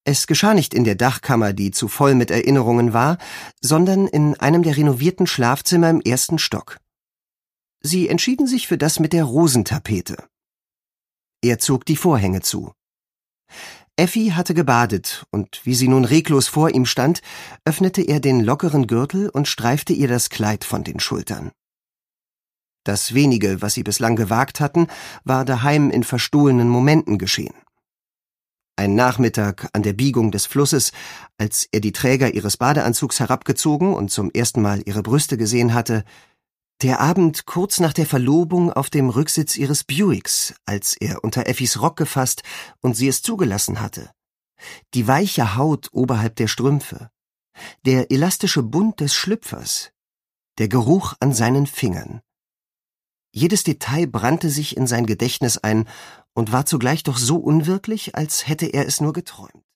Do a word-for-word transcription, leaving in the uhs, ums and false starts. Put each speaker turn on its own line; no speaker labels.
Es geschah nicht in der Dachkammer, die zu voll mit Erinnerungen war, sondern in einem der renovierten Schlafzimmer im ersten Stock. Sie entschieden sich für das mit der Rosentapete. Er zog die Vorhänge zu. Effi hatte gebadet, und wie sie nun reglos vor ihm stand, öffnete er den lockeren Gürtel und streifte ihr das Kleid von den Schultern. Das wenige, was sie bislang gewagt hatten, war daheim in verstohlenen Momenten geschehen. Ein Nachmittag an der Biegung des Flusses, als er die Träger ihres Badeanzugs herabgezogen und zum ersten Mal ihre Brüste gesehen hatte, der Abend kurz nach der Verlobung auf dem Rücksitz ihres Buicks, als er unter Effis Rock gefasst und sie es zugelassen hatte, die weiche Haut oberhalb der Strümpfe, der elastische Bund des Schlüpfers, der Geruch an seinen Fingern. Jedes Detail brannte sich in sein Gedächtnis ein und war zugleich doch so unwirklich, als hätte er es nur geträumt.